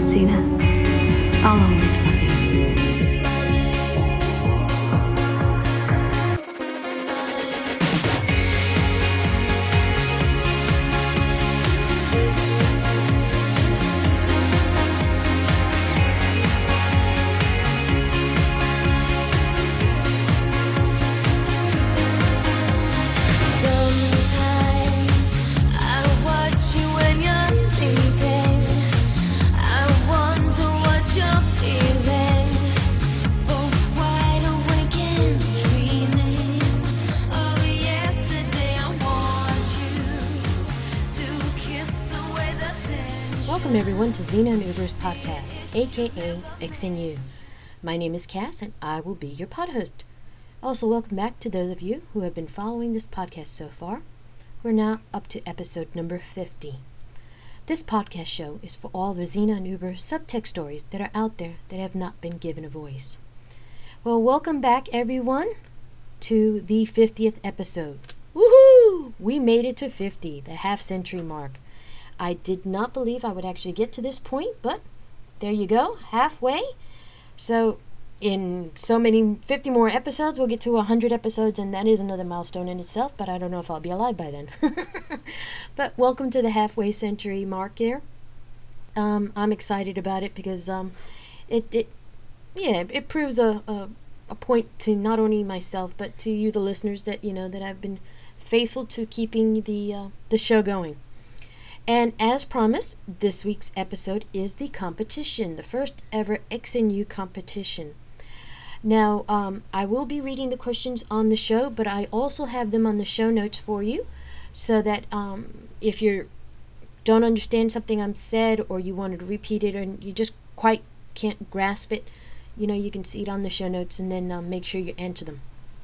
Zena, I'll always love you. Welcome everyone to Zena and Uber's podcast, aka XNU. My name is Cass and I will be your pod host. Also, welcome back to those of you who have been following this podcast so far. We're now up to episode number 50. This podcast show is for all the Zena and Uber subtext stories that are out there that have not been given a voice. Well, welcome back everyone to the 50th episode. Woohoo! We made it to 50, the half-century mark. I did not believe I would actually get to this point, but there you go, halfway. So in so many 50 more episodes, we'll get to 100 episodes, and that is another milestone in itself, but I don't know if I'll be alive by then. But welcome to the halfway century mark there. I'm excited about it because it proves a point to not only myself, but to you, the listeners, that that I've been faithful to keeping the show going. And as promised, this week's episode is the competition, the first ever XNU competition. Now, I will be reading the questions on the show, but I also have them on the show notes for you, so that if you don't understand something I'm said, or you wanted to repeat it, and you just quite can't grasp it, you can see it on the show notes, and then make sure you answer them.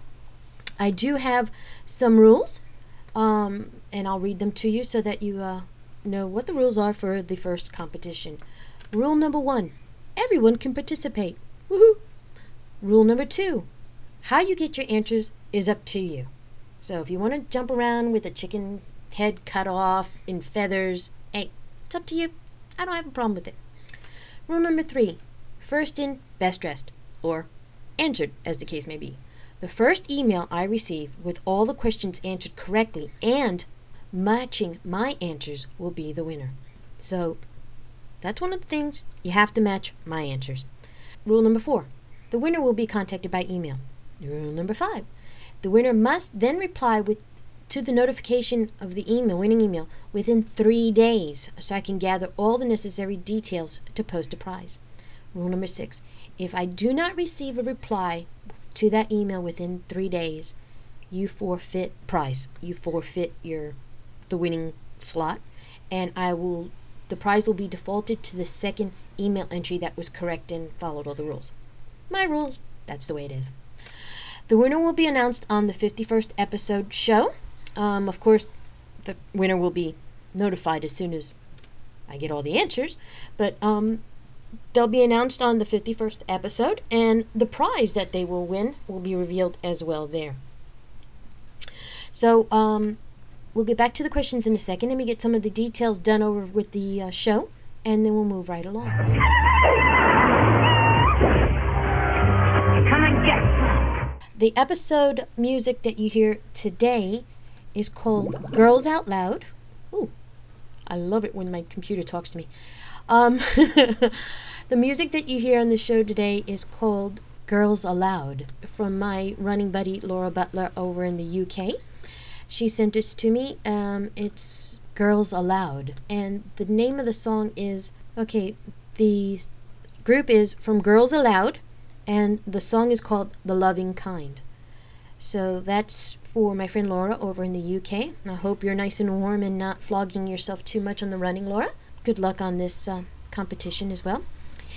I do have some rules, and I'll read them to you so that you know what the rules are for the first competition. Rule number 1, everyone can participate. Woohoo! Rule number 2, how you get your answers is up to you. So if you want to jump around with a chicken head cut off in feathers, hey, it's up to you. I don't have a problem with it. Rule number 3, first in, best dressed, or answered, as the case may be. The first email I receive with all the questions answered correctly and matching my answers will be the winner. So that's one of the things, you have to match my answers. Rule number 4, the winner will be contacted by email. Rule number 5, the winner must then reply to the notification of the winning email within 3 days, so I can gather all the necessary details to post a prize. Rule number 6, if I do not receive a reply to that email within 3 days, you forfeit prize. You forfeit the winning slot, and the prize will be defaulted to the second email entry that was correct and followed all the rules. My rules, that's the way it is. The winner will be announced on the 51st episode show. Of course, the winner will be notified as soon as I get all the answers, but they'll be announced on the 51st episode, and the prize that they will win will be revealed as well there. So, we'll get back to the questions in a second, and we get some of the details done over with the show, and then we'll move right along. Come and get some. The episode music that you hear today is called Girls Out Loud. Ooh, I love it when my computer talks to me. The music that you hear on the show today is called Girls Aloud, from my running buddy Laura Butler over in the UK. She sent this to me. It's Girls Aloud, and the name of the song is, the group is from Girls Aloud, and the song is called The Loving Kind. So that's for my friend Laura over in the UK. I hope you're nice and warm and not flogging yourself too much on the running, Laura. Good luck on this competition as well.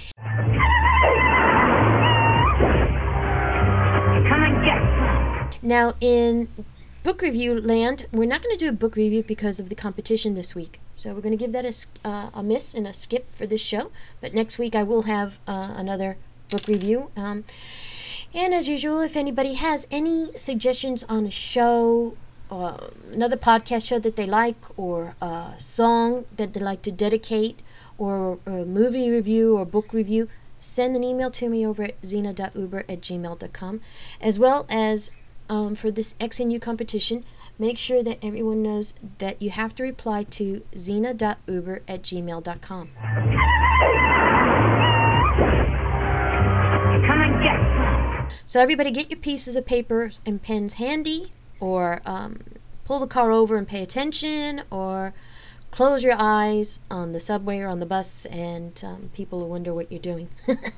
Come and get some. Now, in book review land, we're not going to do a book review because of the competition this week. So we're going to give that a miss and a skip for this show. But next week I will have another book review. And as usual, if anybody has any suggestions on a show, another podcast show that they like, or a song that they like to dedicate, or a movie review or book review, send an email to me over at zena.uber@gmail.com. As well as for this XNU competition, make sure that everyone knows that you have to reply to zena.uber@gmail.com. Come and get some. So everybody get your pieces of paper and pens handy, or pull the car over and pay attention, or close your eyes on the subway or on the bus, and people will wonder what you're doing.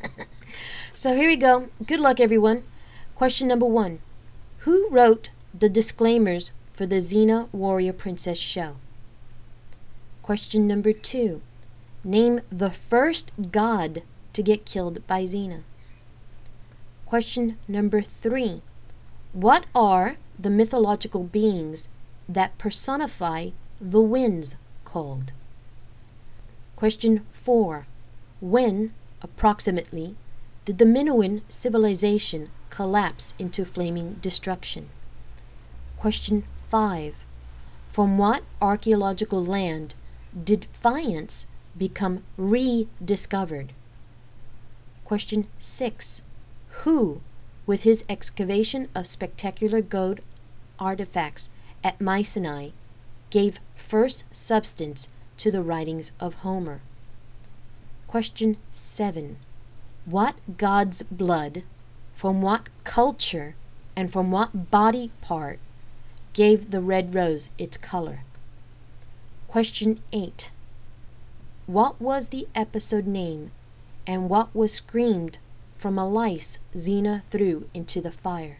So here we go. Good luck, everyone. Question number 1. Who wrote the disclaimers for the Xena Warrior Princess show? Question number 2. Name the first god to get killed by Xena. Question number 3. What are the mythological beings that personify the winds called? Question 4. When, approximately, did the Minoan civilization collapse into flaming destruction? Question 5. From what archaeological land did Faience become rediscovered? Question 6. Who, with his excavation of spectacular gold artifacts at Mycenae, gave first substance to the writings of Homer? Question 7. What god's blood, from what culture, and from what body part gave the red rose its color? Question 8. What was the episode name, and what was screamed from a lice Xena threw into the fire?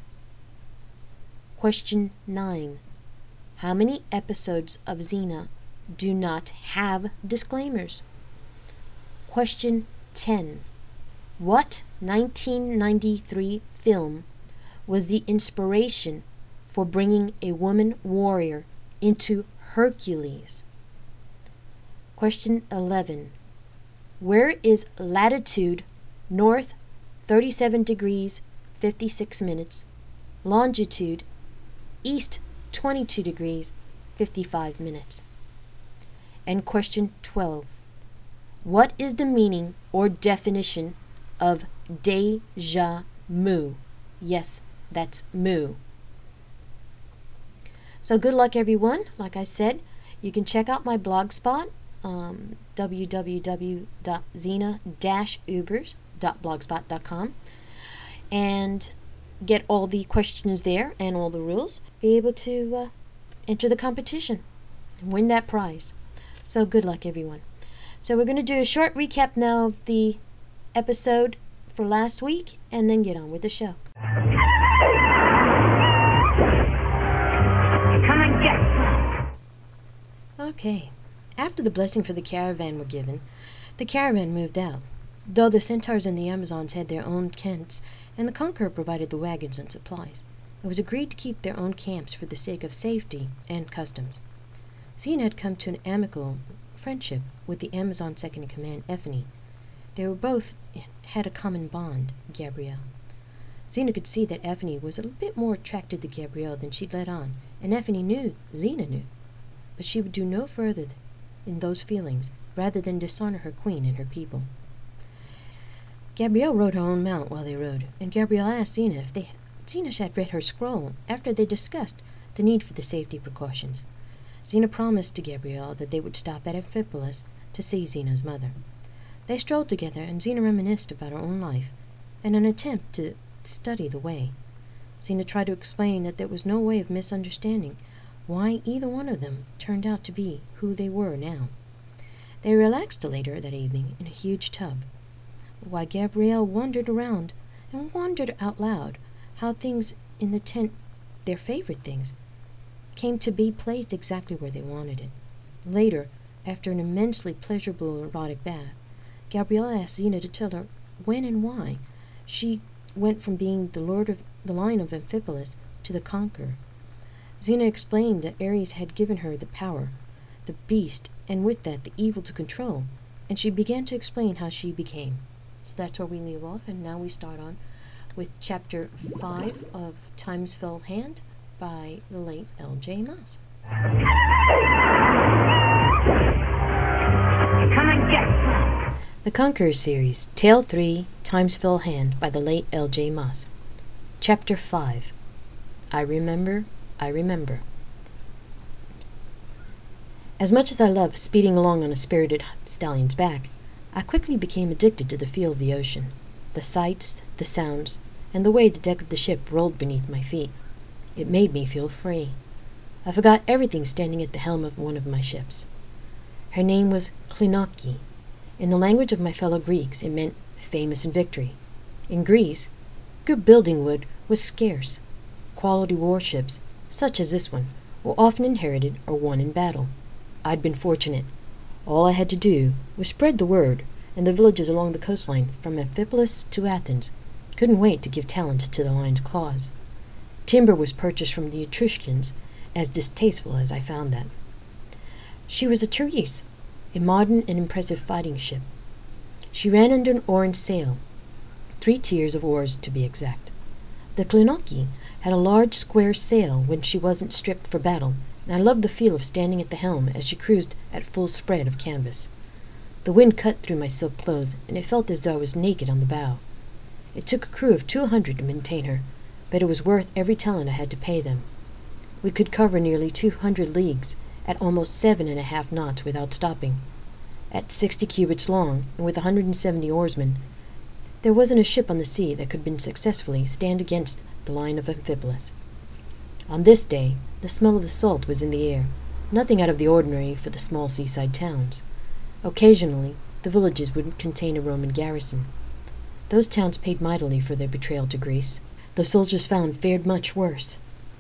Question 9. How many episodes of Xena do not have disclaimers? Question 10. What 1993 film was the inspiration for bringing a woman warrior into Hercules? Question 11. Where is latitude north 37 degrees 56 minutes, longitude east 22 degrees 55 minutes? And question 12. What is the meaning or definition of déjà vu? Yes, that's moo. So good luck, everyone. Like I said, you can check out my blog spot, www.xena-ubers.blogspot.com, and get all the questions there and all the rules. Be able to enter the competition and win that prize. So good luck, everyone. So we're going to do a short recap now of the episode for last week, and then get on with the show. Come and get some. Okay. After the blessing for the caravan were given, the caravan moved out. Though the centaurs and the Amazons had their own tents, and the Conqueror provided the wagons and supplies, it was agreed to keep their own camps for the sake of safety and customs. Xena had come to an amicable friendship with the Amazon second-in-command, Ephany. They were both had a common bond, Gabrielle. Xena could see that Ephany was a bit more attracted to Gabrielle than she'd let on, and Ephany knew Xena knew. But she would do no further in those feelings, rather than dishonor her queen and her people. Gabrielle rode her own mount while they rode, and Gabrielle asked Xena if Xena had read her scroll after they discussed the need for the safety precautions. Xena promised to Gabrielle that they would stop at Amphipolis to see Xena's mother. They strolled together, and Xena reminisced about her own life, in an attempt to study the way. Xena tried to explain that there was no way of misunderstanding why either one of them turned out to be who they were now. They relaxed later that evening in a huge tub, while Gabrielle wandered around and wondered out loud how things in the tent, their favorite things, came to be placed exactly where they wanted it. Later, after an immensely pleasurable erotic bath, Gabrielle asked Xena to tell her when and why she went from being the Lord of the Lion of Amphipolis to the Conqueror. Xena explained that Ares had given her the power, the beast, and with that the evil to control, and she began to explain how she became. So that's where we leave off, and now we start on with Chapter 5 of Time's Fell Hand by the late L.J. Moss. Come and get some. The Conqueror Series, Tale 3, Timesfell Hand by the late L.J. Moss. Chapter 5, I Remember, I Remember. As much as I loved speeding along on a spirited stallion's back, I quickly became addicted to the feel of the ocean, the sights, the sounds, and the way the deck of the ship rolled beneath my feet. It made me feel free. I forgot everything standing at the helm of one of my ships. Her name was Klinoki. In the language of my fellow Greeks, it meant famous in victory. In Greece, good building wood was scarce. Quality warships, such as this one, were often inherited or won in battle. I'd been fortunate. All I had to do was spread the word, and the villages along the coastline from Amphipolis to Athens couldn't wait to give talents to the lion's claws. Timber was purchased from the Etruscans, as distasteful as I found that. She was a Therese, a modern and impressive fighting ship. She ran under an orange sail, 3 tiers of oars to be exact. The Klinoki had a large square sail when she wasn't stripped for battle, and I loved the feel of standing at the helm as she cruised at full spread of canvas. The wind cut through my silk clothes, and it felt as though I was naked on the bow. It took a crew of 200 to maintain her, but it was worth every talent I had to pay them. We could cover nearly 200 leagues at almost 7.5 knots without stopping. At 60 cubits long, and with 170 oarsmen, there wasn't a ship on the sea that could successfully stand against the Lion of Amphipolis. On this day, the smell of the salt was in the air, nothing out of the ordinary for the small seaside towns. Occasionally, the villages would contain a Roman garrison. Those towns paid mightily for their betrayal to Greece. The soldiers found fared much worse.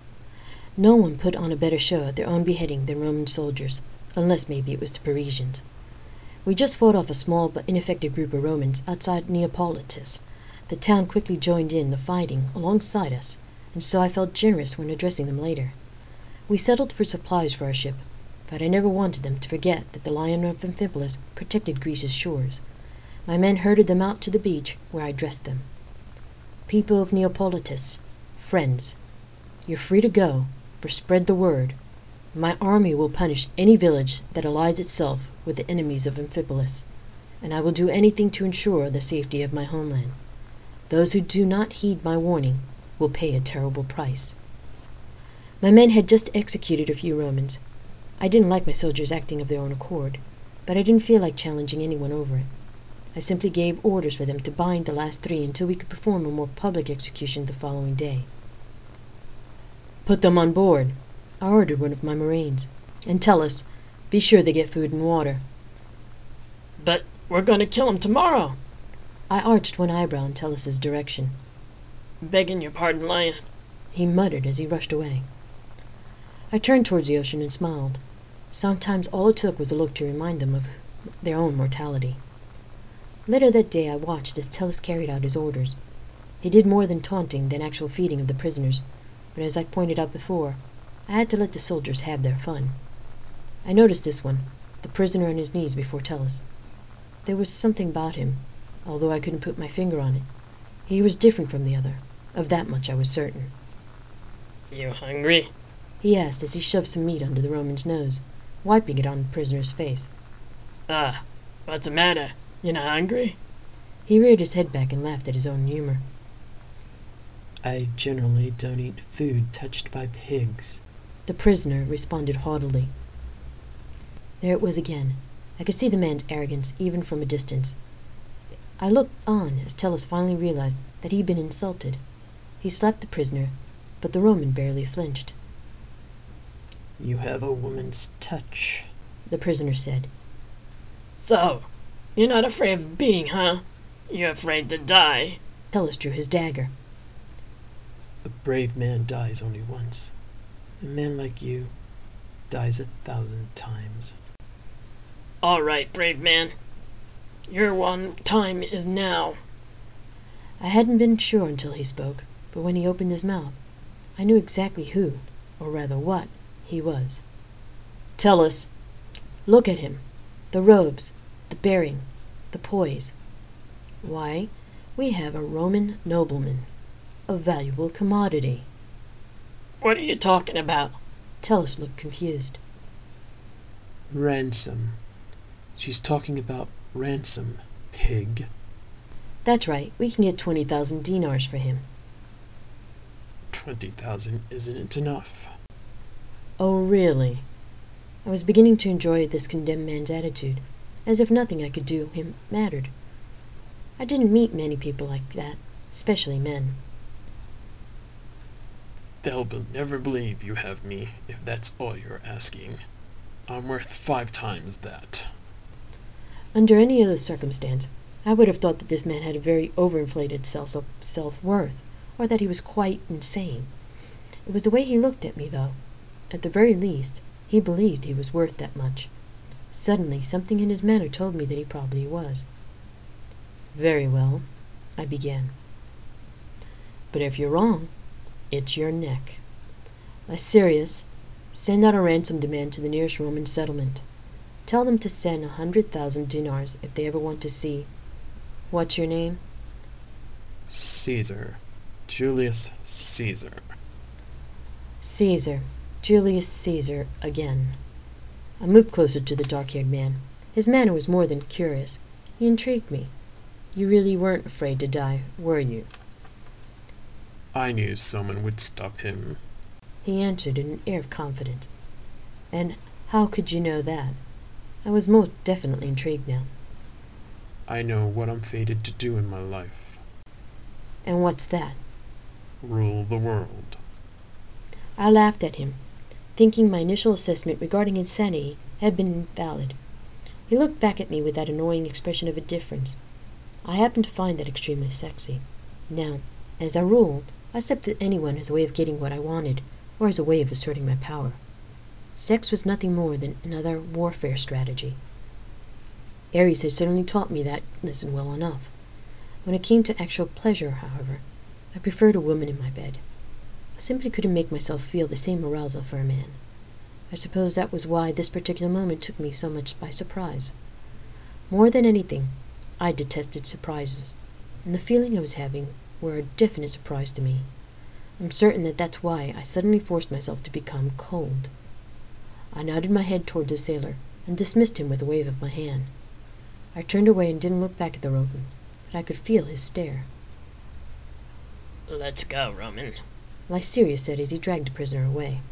No one put on a better show at their own beheading than Roman soldiers, unless maybe it was the Parisians. We just fought off a small but ineffective group of Romans outside Neapolitus. The town quickly joined in the fighting alongside us, and so I felt generous when addressing them later. We settled for supplies for our ship, but I never wanted them to forget that the Lion of Amphipolis protected Greece's shores. My men herded them out to the beach, where I dressed them. People of Neapolitus, friends, you're free to go, but spread the word. My army will punish any village that allies itself with the enemies of Amphipolis, and I will do anything to ensure the safety of my homeland. Those who do not heed my warning will pay a terrible price. My men had just executed a few Romans. I didn't like my soldiers acting of their own accord, but I didn't feel like challenging anyone over it. I simply gave orders for them to bind the last 3 until we could perform a more public execution the following day. Put them on board, I ordered one of my Marines, and tell us, be sure they get food and water. But we're going to kill him tomorrow. I arched one eyebrow in Tellus's direction. Begging your pardon, Lion, he muttered as he rushed away. I turned towards the ocean and smiled. Sometimes all it took was a look to remind them of their own mortality. Later that day I watched as Tellus carried out his orders. He did more than taunting than actual feeding of the prisoners, but as I pointed out before, I had to let the soldiers have their fun. I noticed this one, the prisoner on his knees before Tellus. There was something about him, although I couldn't put my finger on it. He was different from the other. Of that much I was certain. You hungry? He asked as he shoved some meat under the Roman's nose, wiping it on the prisoner's face. What's the matter? You not hungry? He reared his head back and laughed at his own humor. I generally don't eat food touched by pigs. The prisoner responded haughtily. There it was again. I could see the man's arrogance even from a distance. I looked on as Tellus finally realized that he'd been insulted. He slapped the prisoner, but the Roman barely flinched. You have a woman's touch, the prisoner said. So, you're not afraid of beating, huh? You're afraid to die. Tellus drew his dagger. A brave man dies only once. A man like you dies 1,000 times. All right, brave man. Your one time is now. I hadn't been sure until he spoke, but when he opened his mouth, I knew exactly who, or rather what, he was. Tellus, look at him. The robes, the bearing, the poise. Why, we have a Roman nobleman, a valuable commodity. What are you talking about? Tellus looked confused. Ransom. She's talking about ransom pig. That's right, we can get 20,000 dinars for him. 20,000 isn't enough. Oh, really? I was beginning to enjoy this condemned man's attitude, as if nothing I could do him mattered. I didn't meet many people like that, especially men. They'll never believe you have me, if that's all you're asking. I'm worth 5 times that. Under any other circumstance, I would have thought that this man had a very overinflated self-worth, or that he was quite insane. It was the way he looked at me, though. At the very least, he believed he was worth that much. Suddenly, something in his manner told me that he probably was. Very well, I began. But if you're wrong, it's your neck. Lycerius, send out a ransom demand to the nearest Roman settlement. Tell them to send 100,000 dinars if they ever want to see. What's your name? Caesar. Julius Caesar. Caesar. Julius Caesar again. I moved closer to the dark-haired man. His manner was more than curious. He intrigued me. You really weren't afraid to die, were you? I knew someone would stop him. He answered in an air of confidence. And how could you know that? I was most definitely intrigued now. I know what I'm fated to do in my life. And what's that? Rule the world. I laughed at him, thinking my initial assessment regarding his sanity had been valid. He looked back at me with that annoying expression of indifference. I happened to find that extremely sexy. Now, as a rule, I accepted anyone as a way of getting what I wanted, or as a way of asserting my power. Sex was nothing more than another warfare strategy. Ares had certainly taught me that lesson well enough. When it came to actual pleasure, however, I preferred a woman in my bed. I simply couldn't make myself feel the same arousal for a man. I suppose that was why this particular moment took me so much by surprise. More than anything, I detested surprises, and the feeling I was having were a definite surprise to me. I'm certain that that's why I suddenly forced myself to become cold. I nodded my head toward the sailor and dismissed him with a wave of my hand. I turned away and didn't look back at the Roman, but I could feel his stare. Let's go, Roman. Lycerius said as he dragged the prisoner away.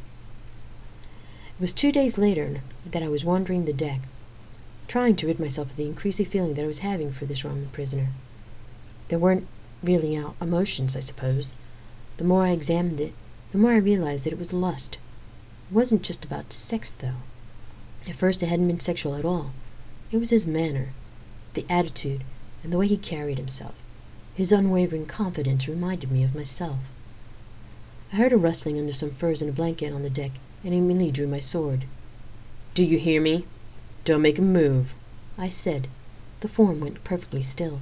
It was 2 days later that I was wandering the deck, trying to rid myself of the increasing feeling that I was having for this Roman prisoner. There weren't really emotions, I suppose. The more I examined it, the more I realized that it was lust. It wasn't just about sex, though. At first it hadn't been sexual at all. It was his manner, the attitude, and the way he carried himself. His unwavering confidence reminded me of myself. I heard a rustling under some furs and a blanket on the deck, and immediately drew my sword. Do you hear me? Don't make a move, I said. The form went perfectly still.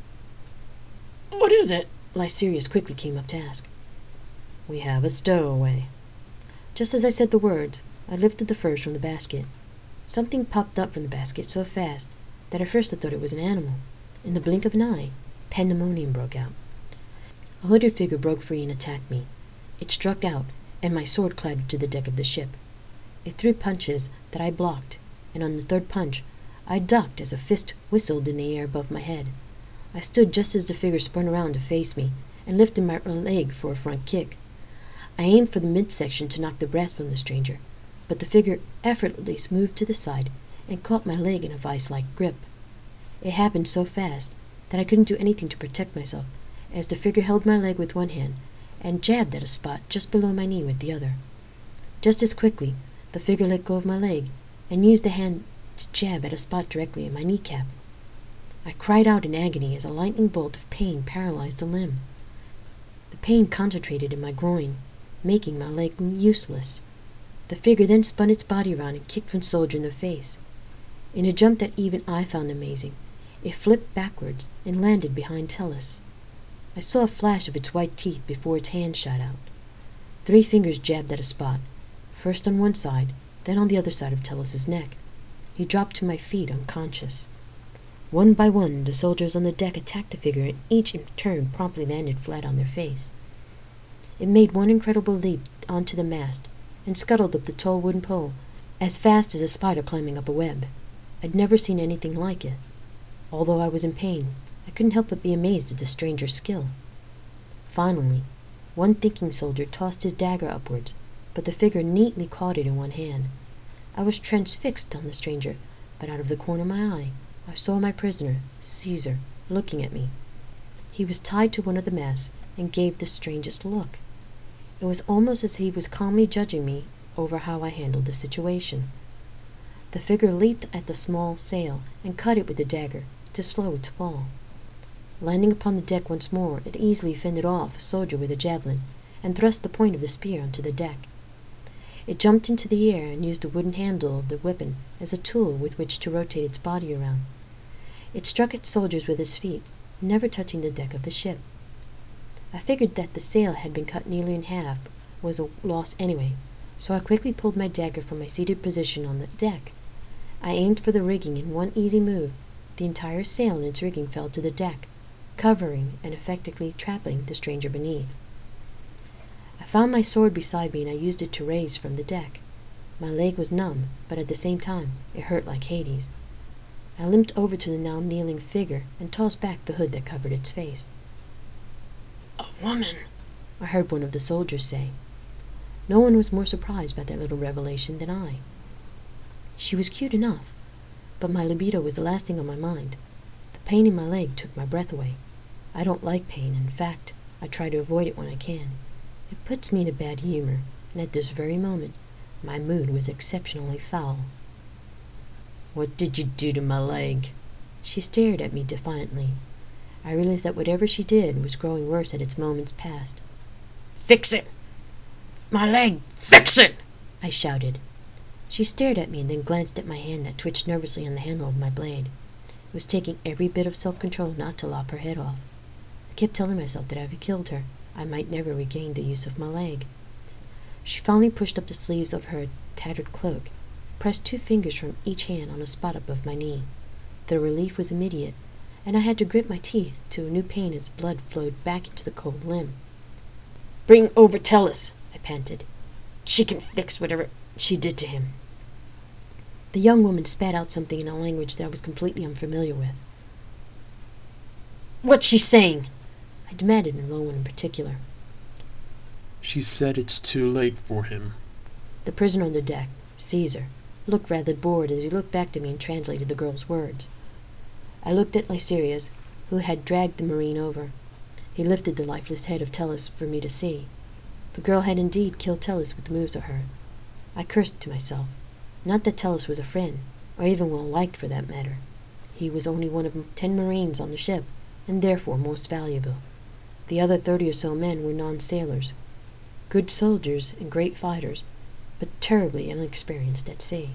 What is it? Lycerius quickly came up to ask. We have a stowaway. Just as I said the words, I lifted the furs from the basket. Something popped up from the basket so fast that at first I thought it was an animal. In the blink of an eye, pandemonium broke out. A hooded figure broke free and attacked me. It struck out, and my sword clattered to the deck of the ship. It threw punches that I blocked, and on the third punch, I ducked as a fist whistled in the air above my head. I stood just as the figure spun around to face me, and lifted my leg for a front kick. I aimed for the midsection to knock the breath from the stranger, but the figure effortlessly moved to the side and caught my leg in a vice-like grip. It happened so fast that I couldn't do anything to protect myself, as the figure held my leg with one hand and jabbed at a spot just below my knee with the other. Just as quickly, the figure let go of my leg and used the hand to jab at a spot directly at my kneecap. I cried out in agony as a lightning bolt of pain paralyzed the limb. The pain concentrated in my groin, making my leg useless. The figure then spun its body around and kicked one soldier in the face. In a jump that even I found amazing, it flipped backwards and landed behind Tellus. I saw a flash of its white teeth before its hand shot out. 3 fingers jabbed at a spot, first on one side, then on the other side of Tellus's neck. He dropped to my feet unconscious. One by one, the soldiers on the deck attacked the figure, and each in turn promptly landed flat on their face. It made one incredible leap onto the mast and scuttled up the tall wooden pole as fast as a spider climbing up a web. I'd never seen anything like it. Although I was in pain, I couldn't help but be amazed at the stranger's skill. Finally, one thinking soldier tossed his dagger upwards, but the figure neatly caught it in one hand. I was transfixed on the stranger, but out of the corner of my eye, I saw my prisoner, Caesar, looking at me. He was tied to one of the masts and gave the strangest look. It was almost as if he was calmly judging me over how I handled the situation. The figure leaped at the small sail and cut it with the dagger to slow its fall. Landing upon the deck once more, it easily fended off a soldier with a javelin and thrust the point of the spear onto the deck. It jumped into the air and used the wooden handle of the weapon as a tool with which to rotate its body around. It struck at soldiers with its feet, never touching the deck of the ship. I figured that the sail had been cut nearly in half was a loss anyway, so I quickly pulled my dagger from my seated position on the deck. I aimed for the rigging in one easy move. The entire sail and its rigging fell to the deck, covering and effectively trapping the stranger beneath. I found my sword beside me and I used it to raise from the deck. My leg was numb, but at the same time it hurt like Hades. I limped over to the now kneeling figure and tossed back the hood that covered its face. A woman, I heard one of the soldiers say. No one was more surprised by that little revelation than I. She was cute enough, but my libido was the last thing on my mind. The pain in my leg took my breath away. I don't like pain. In fact, I try to avoid it when I can. It puts me in a bad humor, and at this very moment, my mood was exceptionally foul. What did you do to my leg? She stared at me defiantly. I realized that whatever she did was growing worse at its moments past. Fix it! My leg! Fix it! I shouted. She stared at me and then glanced at my hand that twitched nervously on the handle of my blade. It was taking every bit of self-control not to lop her head off. I kept telling myself that if I killed her, I might never regain the use of my leg. She finally pushed up the sleeves of her tattered cloak, pressed 2 fingers from each hand on a spot above my knee. The relief was immediate, and I had to grit my teeth to a new pain as blood flowed back into the cold limb. Bring over Tellus, I panted. She can fix whatever she did to him. The young woman spat out something in a language that I was completely unfamiliar with. What's she saying? I demanded in no one in particular. She said it's too late for him. The prisoner on the deck, Caesar, looked rather bored as he looked back to me and translated the girl's words. I looked at Lysirias, who had dragged the marine over. He lifted the lifeless head of Tellus for me to see. The girl had indeed killed Tellus with the moves of her. I cursed to myself. Not that Tellus was a friend, or even well liked for that matter. He was only one of 10 marines on the ship, and therefore most valuable. The other 30 or so men were non-sailors, good soldiers and great fighters, but terribly inexperienced at sea.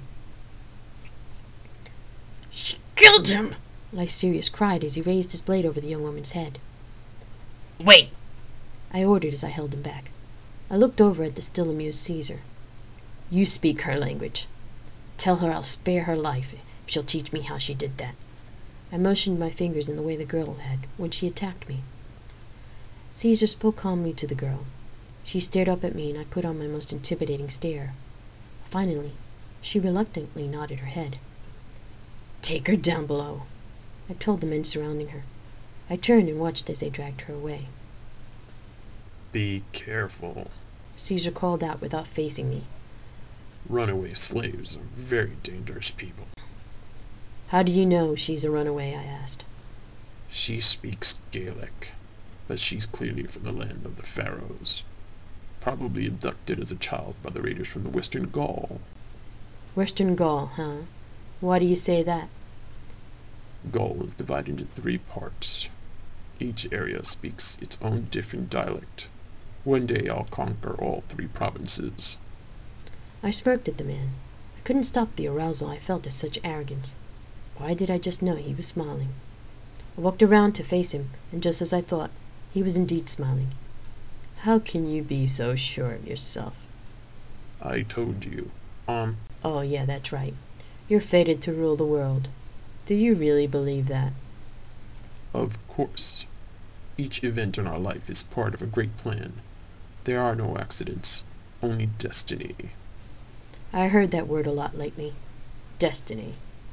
She killed him! Lysirias cried as he raised his blade over the young woman's head. Wait! I ordered as I held him back. I looked over at the still amused Caesar. You speak her language. Tell her I'll spare her life if she'll teach me how she did that. I motioned my fingers in the way the girl had when she attacked me. Caesar spoke calmly to the girl. She stared up at me, and I put on my most intimidating stare. Finally, she reluctantly nodded her head. Take her down below, I told the men surrounding her. I turned and watched as they dragged her away. Be careful. Caesar called out without facing me. Runaway slaves are very dangerous people. How do you know she's a runaway? I asked. She speaks Gaelic, but she's clearly from the land of the Pharaohs. Probably abducted as a child by the raiders from the Western Gaul. Western Gaul, huh? Why do you say that? Gaul is divided into 3 parts. Each area speaks its own different dialect. One day I'll conquer all 3 provinces. I smirked at the man. I couldn't stop the arousal I felt at such arrogance. Why did I just know he was smiling? I walked around to face him, and just as I thought, he was indeed smiling. How can you be so sure of yourself? I told you. Oh, yeah, that's right. You're fated to rule the world. Do you really believe that? Of course. Each event in our life is part of a great plan. There are no accidents, only destiny. I heard that word a lot lately. Destiny.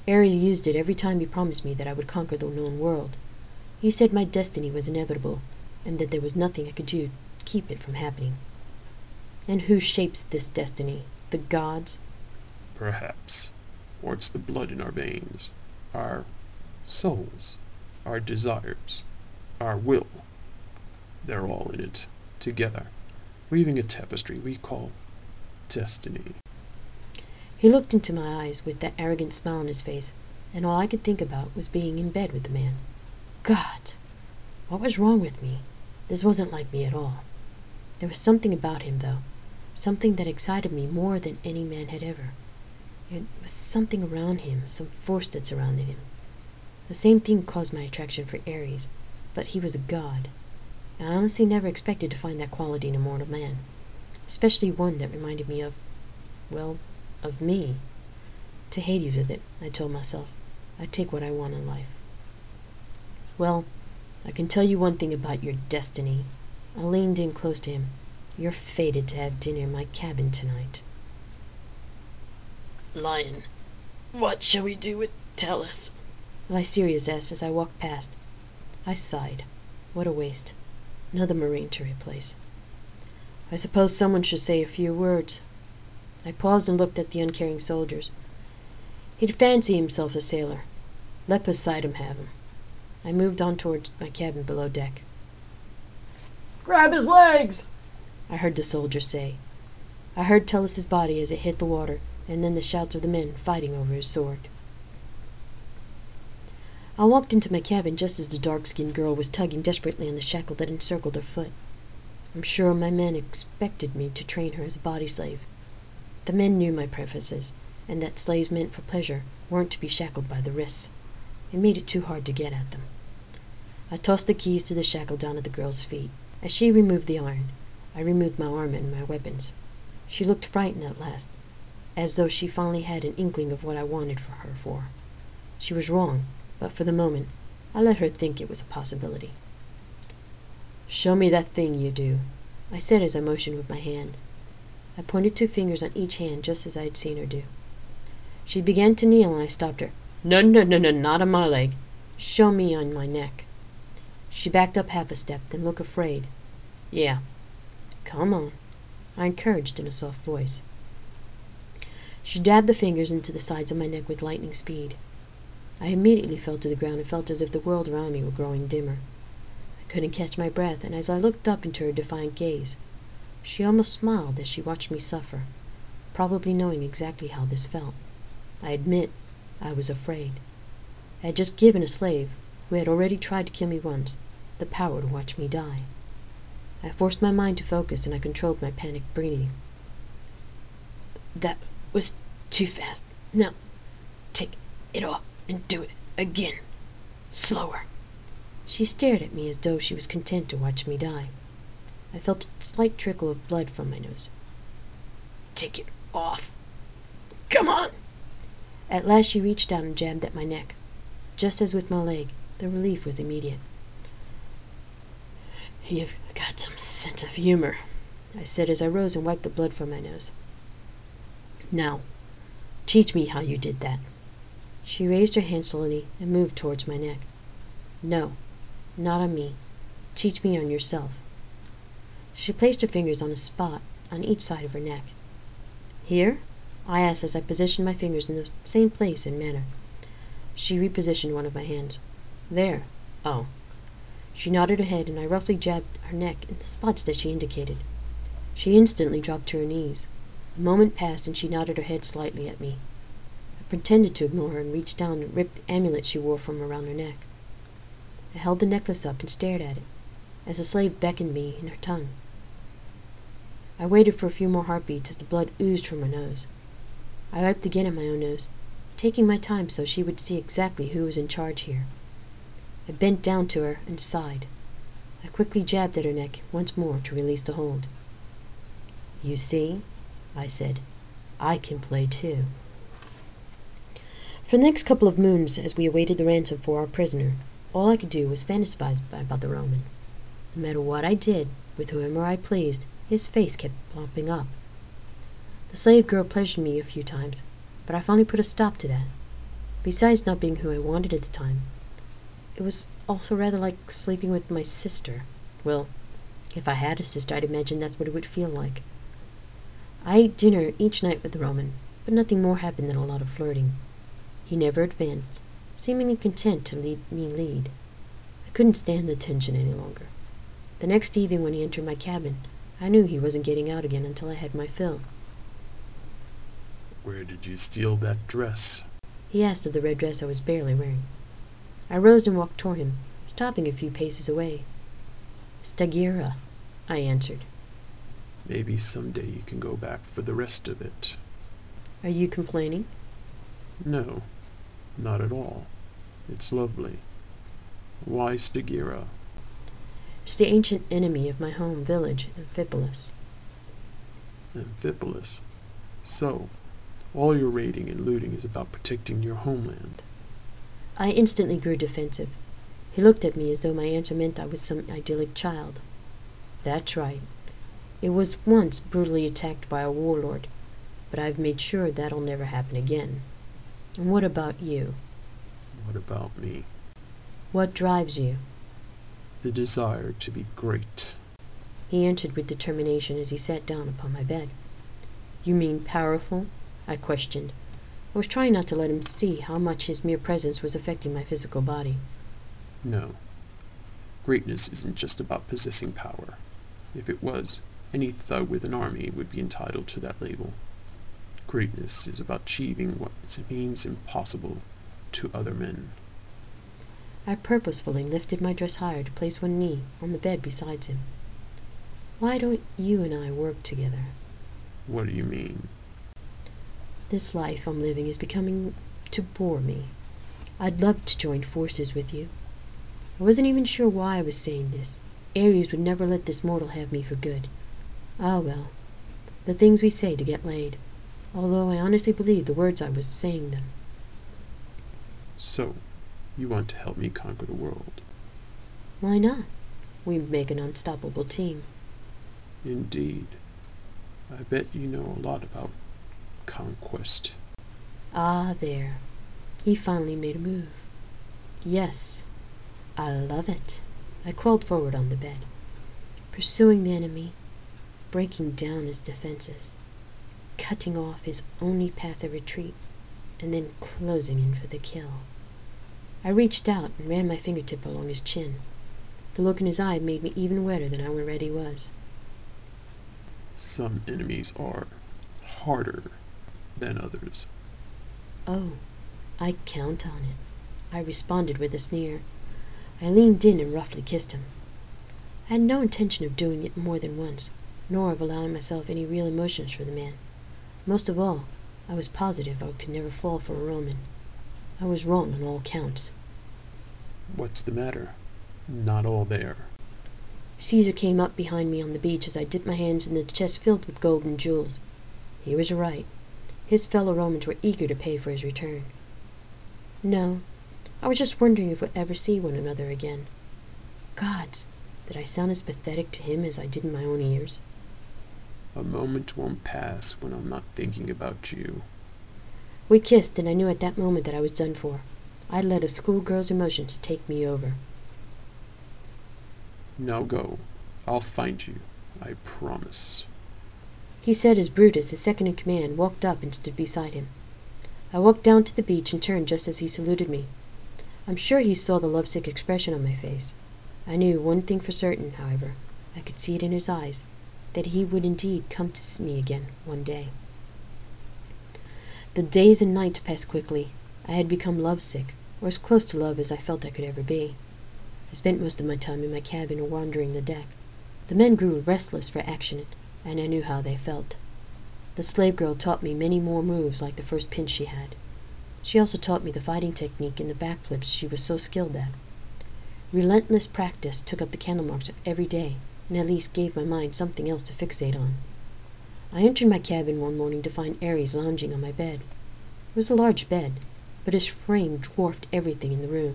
Ares used it every time he promised me that I would conquer the known world. He said my destiny was inevitable, and that there was nothing I could do to keep it from happening. And who shapes this destiny? The gods? Perhaps. Or it's the blood in our veins, our souls, our desires, our will. They're all in it, together, weaving a tapestry we call destiny. He looked into my eyes with that arrogant smile on his face, and all I could think about was being in bed with the man. God! What was wrong with me? This wasn't like me at all. There was something about him, though, something that excited me more than any man had ever. It was something around him, some force that surrounded him. The same thing caused my attraction for Ares, but he was a god. I honestly never expected to find that quality in a mortal man, especially one that reminded me of me. To Hades with it, I told myself. I'd take what I want in life. Well, I can tell you one thing about your destiny. I leaned in close to him. You're fated to have dinner in my cabin tonight. Lion, what shall we do with Tellus? Lycerius asked as I walked past. I sighed. What a waste. Another marine to replace. I suppose someone should say a few words. I paused and looked at the uncaring soldiers. He'd fancy himself a sailor. Let Poseidon have him. I moved on towards my cabin below deck. Grab his legs! I heard the soldiers say. I heard Tellus's body as it hit the water, and then the shouts of the men fighting over his sword. I walked into my cabin just as the dark-skinned girl was tugging desperately on the shackle that encircled her foot. I'm sure my men expected me to train her as a body slave. The men knew my preferences, and that slaves meant for pleasure weren't to be shackled by the wrists. It made it too hard to get at them. I tossed the keys to the shackle down at the girl's feet. As she removed the iron, I removed my armor and my weapons. She looked frightened at last, as though she finally had an inkling of what I wanted for her for. She was wrong, but for the moment, I let her think it was a possibility. "Show me that thing you do," I said as I motioned with my hands. I pointed 2 fingers on each hand just as I had seen her do. She began to kneel and I stopped her. No, not on my leg. Show me on my neck." She backed up half a step, then looked afraid. "Yeah, come on," I encouraged in a soft voice. She dabbed the fingers into the sides of my neck with lightning speed. I immediately fell to the ground and felt as if the world around me were growing dimmer. I couldn't catch my breath, and as I looked up into her defiant gaze, she almost smiled as she watched me suffer, probably knowing exactly how this felt. I admit, I was afraid. I had just given a slave, who had already tried to kill me once, the power to watch me die. I forced my mind to focus, and I controlled my panicked breathing. "That was too fast. Now, take it off and do it again. Slower." She stared at me as though she was content to watch me die. I felt a slight trickle of blood from my nose. "Take it off. Come on." At last she reached out and jabbed at my neck. Just as with my leg, the relief was immediate. "You've got some sense of humor," I said as I rose and wiped the blood from my nose. "Now, teach me how you did that." She raised her hand slowly and moved towards my neck. "No, not on me. Teach me on yourself." She placed her fingers on a spot on each side of her neck. "Here?" I asked as I positioned my fingers in the same place and manner. She repositioned one of my hands. "There. Oh." She nodded her head and I roughly jabbed her neck in the spots that she indicated. She instantly dropped to her knees. A moment passed and she nodded her head slightly at me. I pretended to ignore her and reached down and ripped the amulet she wore from around her neck. I held the necklace up and stared at it, as the slave beckoned me in her tongue. I waited for a few more heartbeats as the blood oozed from her nose. I wiped again at my own nose, taking my time so she would see exactly who was in charge here. I bent down to her and sighed. I quickly jabbed at her neck once more to release the hold. "You see," I said, "I can play too." For the next couple of moons, as we awaited the ransom for our prisoner, all I could do was fantasize about the Roman. No matter what I did, with whomever I pleased, his face kept popping up. The slave girl pleasured me a few times, but I finally put a stop to that. Besides not being who I wanted at the time, it was also rather like sleeping with my sister. Well, if I had a sister, I'd imagine that's what it would feel like. I ate dinner each night with Roman, but nothing more happened than a lot of flirting. He never advanced, seemingly content to lead me lead. I couldn't stand the tension any longer. The next evening when he entered my cabin, I knew he wasn't getting out again until I had my fill. Where did you steal that dress? He asked of the red dress I was barely wearing. I rose and walked toward him, stopping a few paces away. Stagira, I answered. Maybe someday you can go back for the rest of it. Are you complaining? No, not at all. It's lovely. Why Stagira? It's the ancient enemy of my home village, Amphipolis. Amphipolis. So, all your raiding and looting is about protecting your homeland. I instantly grew defensive. He looked at me as though my answer meant I was some idyllic child. That's right. It was once brutally attacked by a warlord, but I've made sure that'll never happen again. And what about you? What about me? What drives you? The desire to be great. He answered with determination as he sat down upon my bed. You mean powerful? I questioned. I was trying not to let him see how much his mere presence was affecting my physical body. No. Greatness isn't just about possessing power. If it was, any thug with an army would be entitled to that label. Greatness is about achieving what seems impossible to other men. I purposefully lifted my dress higher to place one knee on the bed beside him. Why don't you and I work together? What do you mean? This life I'm living is becoming to bore me. I'd love to join forces with you. I wasn't even sure why I was saying this. Ares would never let this mortal have me for good. Ah well, the things we say to get laid, although I honestly believe the words I was saying them. So, you want to help me conquer the world? Why not? We'd make an unstoppable team. Indeed. I bet you know a lot about conquest. Ah, there. He finally made a move. Yes, I love it. I crawled forward on the bed, pursuing the enemy, breaking down his defenses, cutting off his only path of retreat, and then closing in for the kill. I reached out and ran my fingertip along his chin. The look in his eye made me even wetter than I already was. Some enemies are harder than others. Oh, I count on it, I responded with a sneer. I leaned in and roughly kissed him. I had no intention of doing it more than once, nor of allowing myself any real emotions for the man. Most of all, I was positive I could never fall for a Roman. I was wrong on all counts. What's the matter? Not all there. Caesar came up behind me on the beach as I dipped my hands in the chest filled with gold and jewels. He was right. His fellow Romans were eager to pay for his return. No, I was just wondering if we'd ever see one another again. Gods, did I sound as pathetic to him as I did in my own ears? A moment won't pass when I'm not thinking about you. We kissed, and I knew at that moment that I was done for. I'd let a schoolgirl's emotions take me over. Now go. I'll find you. I promise. He said as Brutus, his second in command, walked up and stood beside him. I walked down to the beach and turned just as he saluted me. I'm sure he saw the lovesick expression on my face. I knew one thing for certain, however. I could see it in his eyes, that he would indeed come to see me again one day. The days and nights passed quickly. I had become lovesick, or as close to love as I felt I could ever be. I spent most of my time in my cabin or wandering the deck. The men grew restless for action, and I knew how they felt. The slave girl taught me many more moves like the first pinch she had. She also taught me the fighting technique and the backflips she was so skilled at. Relentless practice took up the candle marks of every day, and at least gave my mind something else to fixate on. I entered my cabin one morning to find Ares lounging on my bed. It was a large bed, but his frame dwarfed everything in the room.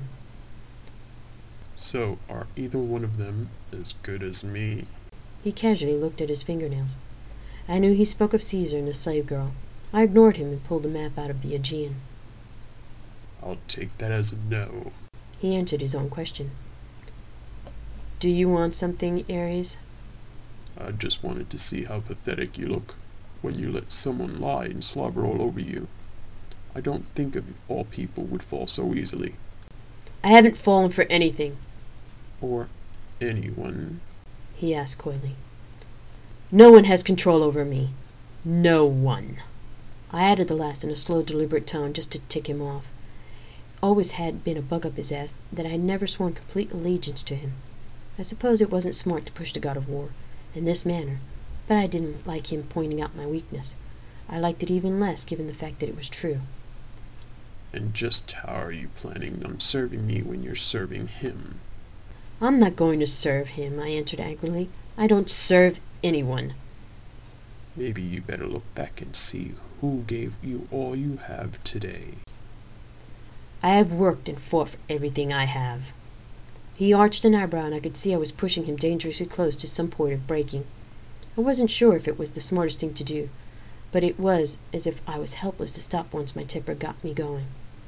So, are either one of them as good as me? He casually looked at his fingernails. I knew he spoke of Caesar and the slave girl. I ignored him and pulled the map out of the Aegean. I'll take that as a no. He answered his own question. Do you want something, Ares? I just wanted to see how pathetic you look when you let someone lie and slobber all over you. I don't think of all people would fall so easily. I haven't fallen for anything, Or anyone. he asked coyly. No one has control over me. No one. I added the last in a slow, deliberate tone just to tick him off. Always had been a bug up his ass that I had never sworn complete allegiance to him. I suppose it wasn't smart to push the god of war in this manner, but I didn't like him pointing out my weakness. I liked it even less given the fact that it was true. And just how are you planning on serving me when you're serving him? I'm not going to serve him, I answered angrily. I don't serve anyone. Maybe you better look back and see who gave you all you have today. I have worked and fought for everything I have. He arched an eyebrow, and I could see I was pushing him dangerously close to some point of breaking. I wasn't sure if it was the smartest thing to do, but it was as if I was helpless to stop once my temper got me going.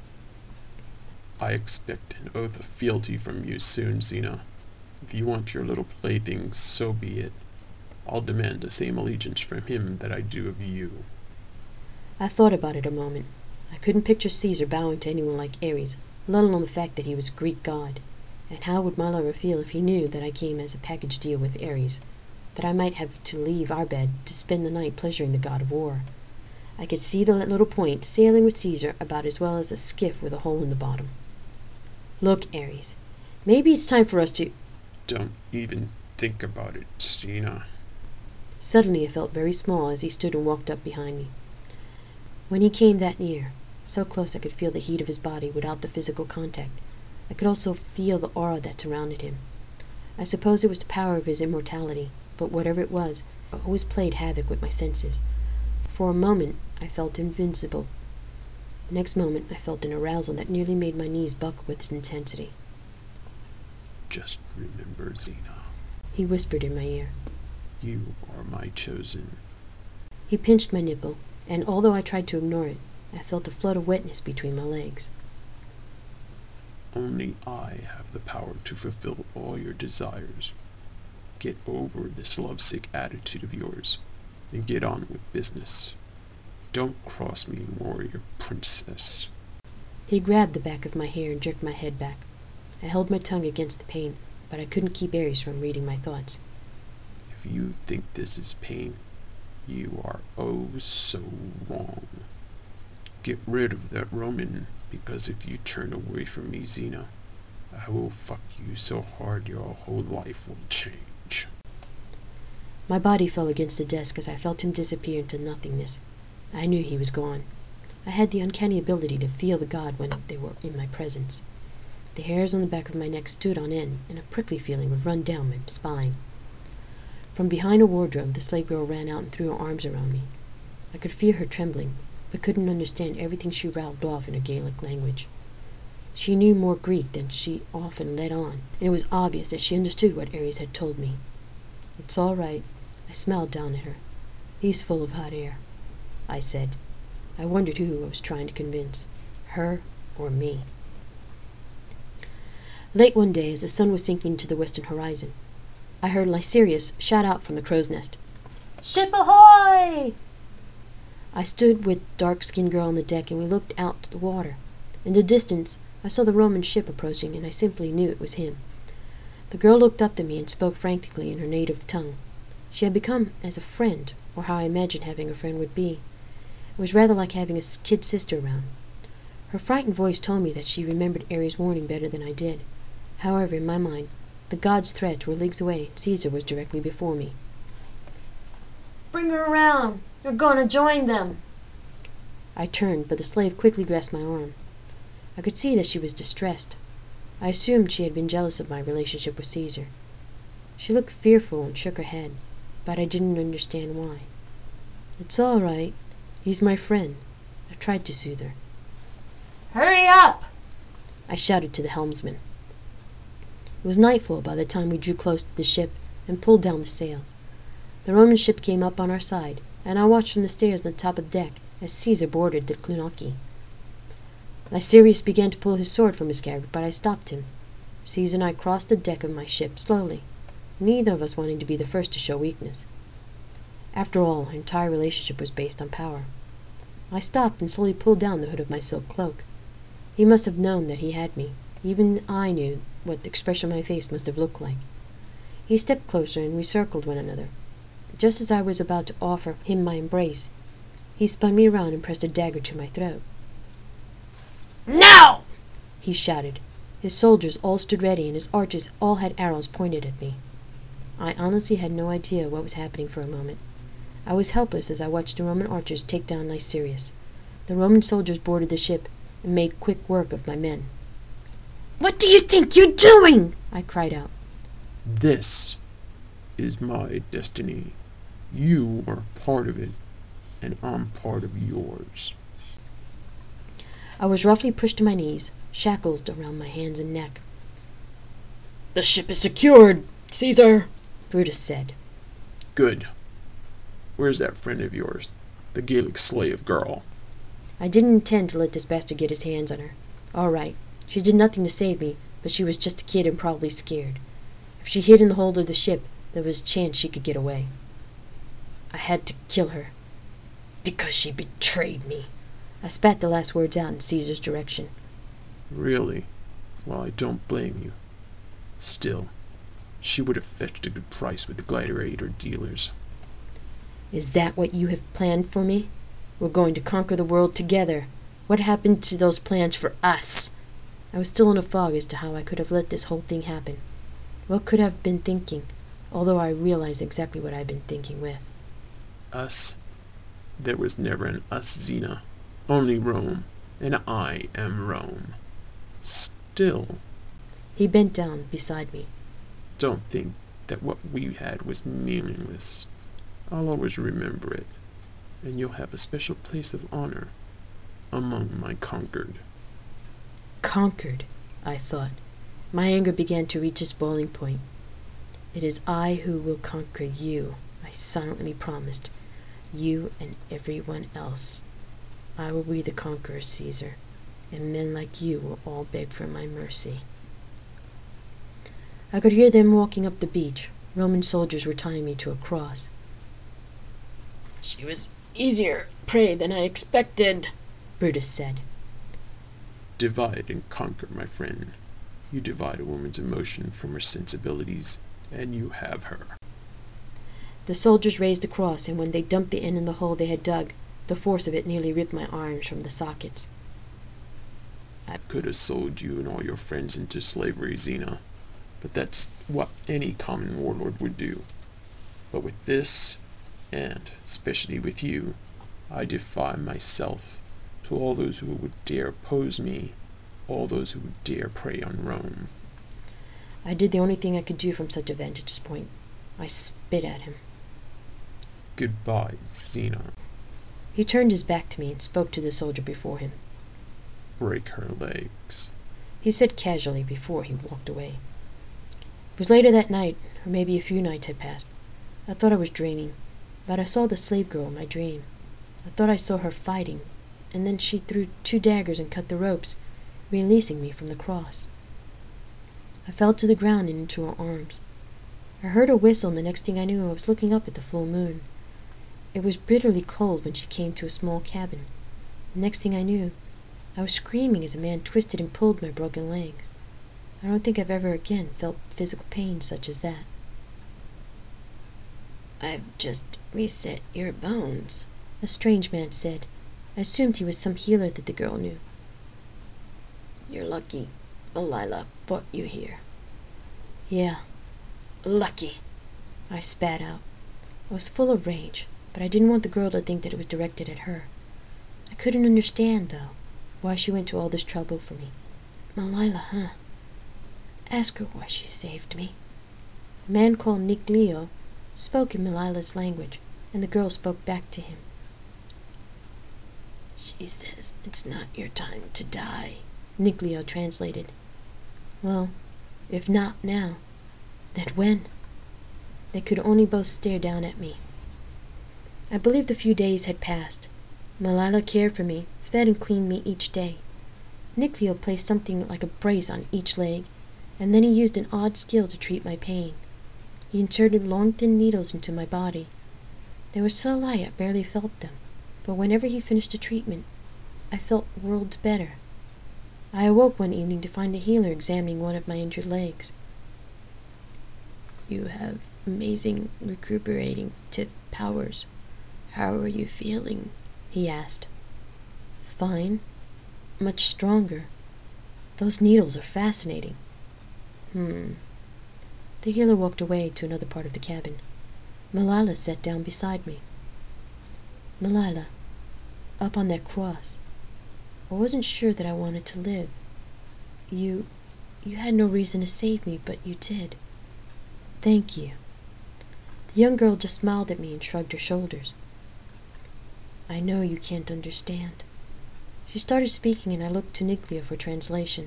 I expect an oath of fealty from you soon, Xena. If you want your little plaything, so be it. I'll demand the same allegiance from him that I do of you. I thought about it a moment. I couldn't picture Caesar bowing to anyone like Ares, let alone the fact that he was a Greek god. And how would my lover feel if he knew that I came as a package deal with Ares, that I might have to leave our bed to spend the night pleasuring the god of war? I could see the little point sailing with Caesar about as well as a skiff with a hole in the bottom. Look, Ares, maybe it's time for us to... Don't even think about it, Xena. Suddenly I felt very small as he stood and walked up behind me. When he came that near, so close I could feel the heat of his body without the physical contact, I could also feel the aura that surrounded him. I suppose it was the power of his immortality, but whatever it was, it always played havoc with my senses. For a moment, I felt invincible. The next moment, I felt an arousal that nearly made my knees buck with its intensity. Just remember, Xena, He whispered in my ear. you are my chosen. He pinched my nipple, and although I tried to ignore it, I felt a flood of wetness between my legs. Only I have the power to fulfill all your desires. Get over this lovesick attitude of yours, and get on with business. Don't cross me, warrior princess. He grabbed the back of my hair and jerked my head back. I held my tongue against the pain, but I couldn't keep Ares from reading my thoughts. If you think this is pain, you are oh so wrong. Get rid of that Roman, because if you turn away from me, Xena, I will fuck you so hard your whole life will change. My body fell against the desk as I felt him disappear into nothingness. I knew he was gone. I had the uncanny ability to feel the god when they were in my presence. The hairs on the back of my neck stood on end, and a prickly feeling would run down my spine. From behind a wardrobe, the slave girl ran out and threw her arms around me. I could feel her trembling, but couldn't understand everything she rattled off in her Gaelic language. She knew more Greek than she often let on, and it was obvious that she understood what Ares had told me. It's all right. I smiled down at her. He's full of hot air, I said. I wondered who I was trying to convince, her or me. Late one day, as the sun was sinking into the western horizon, I heard Lysirius shout out from the crow's nest. Ship ahoy! I stood with the dark-skinned girl on the deck, and we looked out to the water. In the distance, I saw the Roman ship approaching, and I simply knew it was him. The girl looked up at me and spoke frantically in her native tongue. She had become as a friend, or how I imagined having a friend would be. It was rather like having a kid sister around. Her frightened voice told me that she remembered Ares' warning better than I did. However, in my mind, the gods' threats were leagues away, and Caesar was directly before me. Bring her around. You're gonna join them. I turned, but the slave quickly grasped my arm. I could see that she was distressed. I assumed she had been jealous of my relationship with Caesar. She looked fearful and shook her head, but I didn't understand why. It's all right. He's my friend. I tried to soothe her. Hurry up! I shouted to the helmsman. It was nightfall by the time we drew close to the ship and pulled down the sails. The Roman ship came up on our side, and I watched from the stairs on the top of the deck as Caesar boarded the Clunaki. Lycerius began to pull his sword from his scabbard, but I stopped him. Caesar and I crossed the deck of my ship slowly, neither of us wanting to be the first to show weakness. After all, our entire relationship was based on power. I stopped and slowly pulled down the hood of my silk cloak. He must have known that he had me. Even I knew what the expression on my face must have looked like. He stepped closer and we circled one another. Just as I was about to offer him my embrace, he spun me around and pressed a dagger to my throat. "Now!" He shouted. His soldiers all stood ready and his archers all had arrows pointed at me. I honestly had no idea what was happening for a moment. I was helpless as I watched the Roman archers take down Lycerius. The Roman soldiers boarded the ship and made quick work of my men. What do you think you're doing? I cried out. This is my destiny. You are part of it, and I'm part of yours. I was roughly pushed to my knees, shackles around my hands and neck. "The ship is secured, Caesar," Brutus said. Good. Where's that friend of yours, the Gallic slave girl? I didn't intend to let this bastard get his hands on her. All right, she did nothing to save me, but she was just a kid and probably scared. If she hid in the hold of the ship, there was a chance she could get away. I had to kill her, because she betrayed me. I spat the last words out in Caesar's direction. Really? Well, I don't blame you. Still, she would have fetched a good price with the gladiator dealers. Is that what you have planned for me? We're going to conquer the world together. What happened to those plans for us? I was still in a fog as to how I could have let this whole thing happen. What could I have been thinking, although I realized exactly what I'd been thinking with. Us? There was never an us, Xena. Only Rome, and I am Rome. Still, He bent down beside me. don't think that what we had was meaningless. I'll always remember it, and you'll have a special place of honor among my conquered. Conquered, I thought. My anger began to reach its boiling point. It is I who will conquer you, I silently promised. You and everyone else. I will be the conqueror, Caesar, and men like you will all beg for my mercy. I could hear them walking up the beach. Roman soldiers were tying me to a cross. "She was easier prey than I expected," Brutus said. Divide and conquer, my friend. You divide a woman's emotion from her sensibilities, and you have her. The soldiers raised the cross, and when they dumped the end in the hole they had dug, the force of it nearly ripped my arms from the sockets. I could have sold you and all your friends into slavery, Xena, but that's what any common warlord would do. But with this, and especially with you, I defy myself to all those who would dare oppose me, all those who would dare prey on Rome. I did the only thing I could do from such a vantage point. I spit at him. Goodbye, Xena. He turned his back to me and spoke to the soldier before him. Break her legs. He said casually before he walked away. It was later that night, or maybe a few nights had passed. I thought I was dreaming, but I saw the slave girl in my dream. I thought I saw her fighting, and then she threw 2 daggers and cut the ropes, releasing me from the cross. I fell to the ground and into her arms. I heard her whistle, and the next thing I knew, I was looking up at the full moon. It was bitterly cold when she came to a small cabin. The next thing I knew, I was screaming as a man twisted and pulled my broken legs. I don't think I've ever again felt physical pain such as that. "I've just reset your bones," a strange man said. I assumed he was some healer that the girl knew. "You're lucky Malila brought you here." "Yeah, lucky," I spat out. I was full of rage, but I didn't want the girl to think that it was directed at her. I couldn't understand, though, why she went to all this trouble for me. Malila, huh? Ask her why she saved me. A man called Niclio spoke in Malila's language, and the girl spoke back to him. "She says it's not your time to die," Niclio translated. "Well, if not now, then when?" They could only both stare down at me. I believed a few days had passed. Malila cared for me, fed and cleaned me each day. Nick Leo placed something like a brace on each leg, and then he used an odd skill to treat my pain. He inserted long thin needles into my body. They were so light I barely felt them, but whenever he finished the treatment, I felt worlds better. I awoke one evening to find the healer examining one of my injured legs. "You have amazing recuperating powers. How are you feeling?" he asked. "Fine. Much stronger. Those needles are fascinating." The healer walked away to another part of the cabin. Malala sat down beside me. "Malala, up on that cross, I wasn't sure that I wanted to live. You had no reason to save me, but you did. Thank you." The young girl just smiled at me and shrugged her shoulders. "I know you can't understand." She started speaking, and I looked to Nick Leo for translation.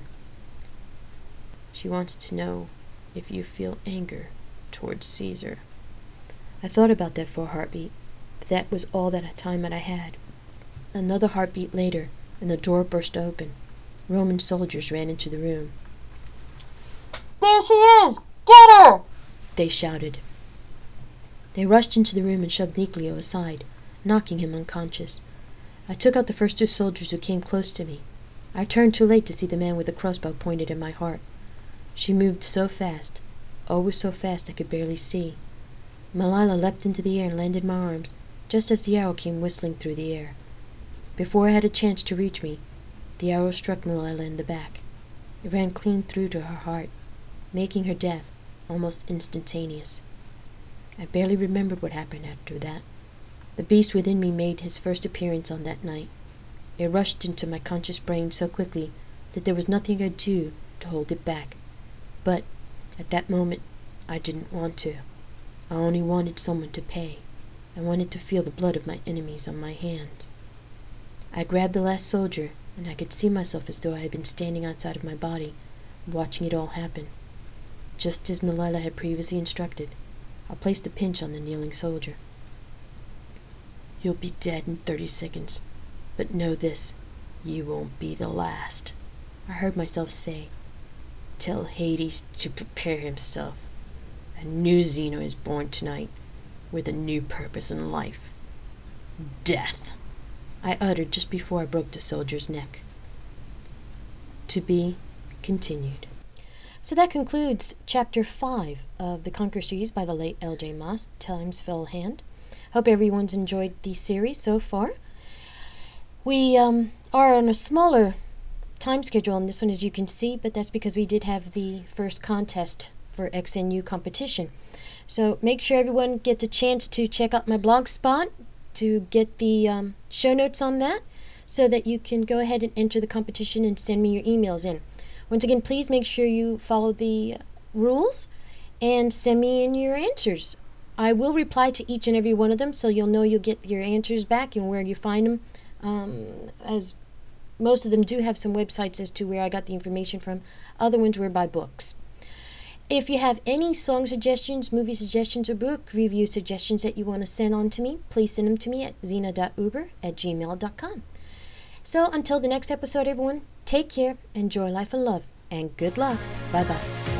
"She wants to know if you feel anger towards Caesar." I thought about that for a heartbeat, but that was all that time that I had. Another heartbeat later, and the door burst open. Roman soldiers ran into the room. There she is! Get her! They shouted. They rushed into the room and shoved Nick Leo aside, knocking him unconscious. I took out the first 2 soldiers who came close to me. I turned too late to see the man with the crossbow pointed at my heart. She moved so fast, always so fast I could barely see. Malala leapt into the air and landed in my arms, just as the arrow came whistling through the air. Before I had a chance to reach me, the arrow struck Malala in the back. It ran clean through to her heart, making her death almost instantaneous. I barely remembered what happened after that. The beast within me made his first appearance on that night. It rushed into my conscious brain so quickly that there was nothing I could do to hold it back. But at that moment, I didn't want to. I only wanted someone to pay. I wanted to feel the blood of my enemies on my hands. I grabbed the last soldier, and I could see myself as though I had been standing outside of my body, watching it all happen. Just as Malala had previously instructed, I placed a pinch on the kneeling soldier. "You'll be dead in 30 seconds, but know this, you won't be the last," I heard myself say. "Tell Hades to prepare himself. A new Zeno is born tonight, with a new purpose in life. Death," I uttered just before I broke the soldier's neck. To be continued. So that concludes Chapter 5 of The Conquer series by the late L.J. Maas, Times Fell Hand. Hope everyone's enjoyed the series so far. We are on a smaller time schedule on this one, as you can see, but that's because we did have the first contest for XNU competition. So make sure everyone gets a chance to check out my blog spot to get the show notes on that, so that you can go ahead and enter the competition and send me your emails in. Once again, please make sure you follow the rules and send me in your answers. I will reply to each and every one of them, so you'll know you'll get your answers back and where you find them, as most of them do have some websites as to where I got the information from. Other ones were by books. If you have any song suggestions, movie suggestions, or book review suggestions that you want to send on to me, please send them to me at zena.uber@gmail.com. So until the next episode, everyone, take care, enjoy life and love, and good luck. Bye-bye.